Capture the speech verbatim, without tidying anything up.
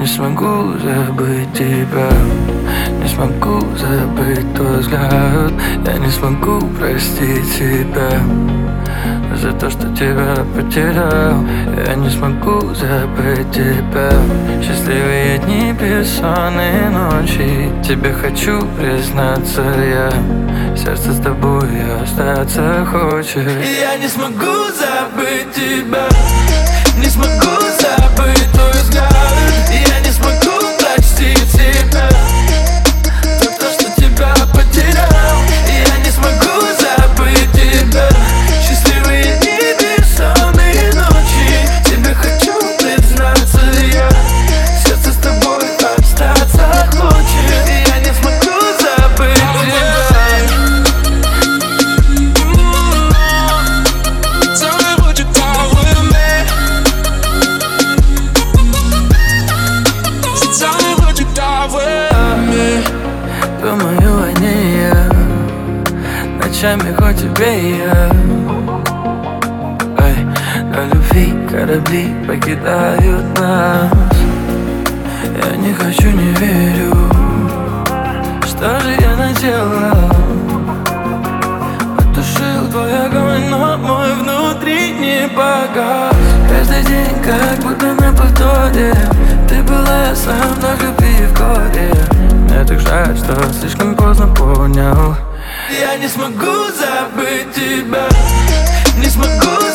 смогу забыть тебя, не смогу забыть твой взгляд. Я не смогу простить себя за то, что тебя потерял. Я не смогу забыть тебя. Счастливые дни, бессонные ночи, тебе хочу признаться я. Сердце с тобой остаться хочет. И я не смогу забыть тебя, не смогу забыть твой взгляд. Я не смогу простить себя за то, что тебя потерял. И я не смогу забыть тебя. Счастливые дни, бессонные ночи, тебе хочу признаться я. Сердце с тобой остаться хочет. И я не смогу забыть тебя. Думаю о ней я, ночами хоть тебе я. Ай, на любви корабли покидают нас. Я не хочу, не верю. Что же я наделал? Потушил твой огонь, но мой внутренний погас. Каждый день как будто на повторе. Ты была со мной в любви в горе. Мне так жаль, что слишком поздно понял. Я не смогу забыть тебя, не смогу